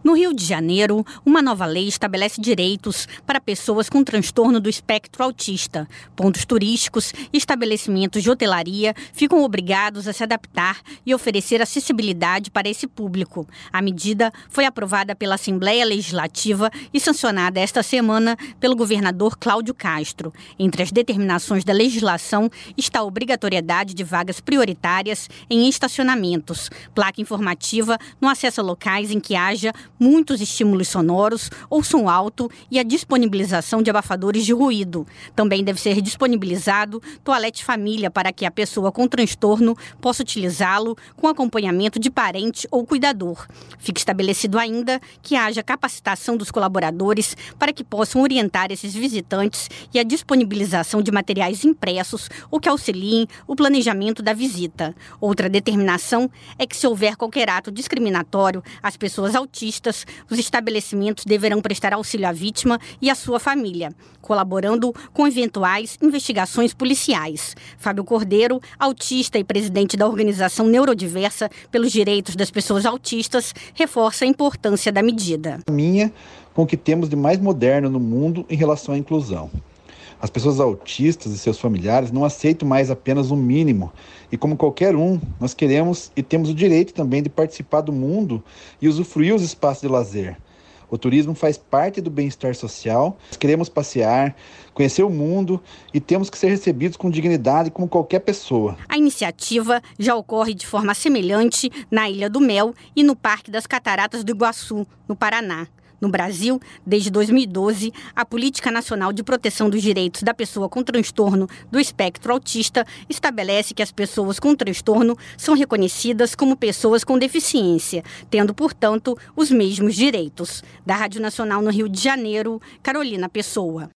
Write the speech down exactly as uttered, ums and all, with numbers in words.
No Rio de Janeiro, uma nova lei estabelece direitos para pessoas com transtorno do espectro autista. Pontos turísticos e estabelecimentos de hotelaria ficam obrigados a se adaptar e oferecer acessibilidade para esse público. A medida foi aprovada pela Assembleia Legislativa e sancionada esta semana pelo governador Cláudio Castro. Entre as determinações da legislação está a obrigatoriedade de vagas prioritárias em estacionamentos, placa informativa no acesso a locais em que haja muitos estímulos sonoros ou som alto e a disponibilização de abafadores de ruído. Também deve ser disponibilizado toalete família para que a pessoa com transtorno possa utilizá-lo com acompanhamento de parente ou cuidador. Fica estabelecido ainda que haja capacitação dos colaboradores para que possam orientar esses visitantes e a disponibilização de materiais impressos ou que auxiliem o planejamento da visita. Outra determinação é que, se houver qualquer ato discriminatório às pessoas autistas, os estabelecimentos deverão prestar auxílio à vítima e à sua família, colaborando com eventuais investigações policiais. Fábio Cordeiro, autista e presidente da organização Neurodiversa pelos Direitos das Pessoas Autistas, reforça a importância da medida. Minha com o que temos de mais moderno no mundo em relação à inclusão. As pessoas autistas e seus familiares não aceitam mais apenas o mínimo. E como qualquer um, nós queremos e temos o direito também de participar do mundo e usufruir os espaços de lazer. O turismo faz parte do bem-estar social. Nós queremos passear, conhecer o mundo e temos que ser recebidos com dignidade como qualquer pessoa. A iniciativa já ocorre de forma semelhante na Ilha do Mel e no Parque das Cataratas do Iguaçu, no Paraná. No Brasil, desde dois mil e doze, a Política Nacional de Proteção dos Direitos da Pessoa com Transtorno do Espectro Autista estabelece que as pessoas com transtorno são reconhecidas como pessoas com deficiência, tendo, portanto, os mesmos direitos. Da Rádio Nacional no Rio de Janeiro, Carolina Pessoa.